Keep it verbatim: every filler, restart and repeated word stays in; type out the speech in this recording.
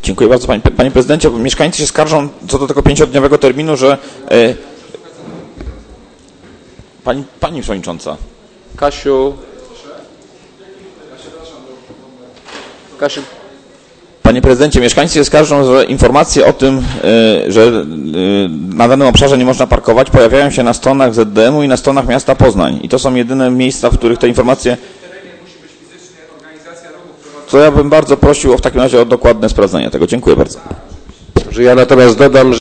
Dziękuję bardzo, panie, panie prezydencie. Mieszkańcy się skarżą co do tego pięciodniowego terminu, że... E, pani, pani przewodnicząca. Kasiu. Kasiu. Panie prezydencie, mieszkańcy się skarżą, że informacje o tym, e, że e, na danym obszarze nie można parkować, pojawiają się na stronach Z D M-u i na stronach miasta Poznań. I to są jedyne miejsca, w których te informacje... Co ja bym bardzo prosił o w takim razie o dokładne sprawdzenie tego. Dziękuję bardzo. Że ja natomiast dodam, że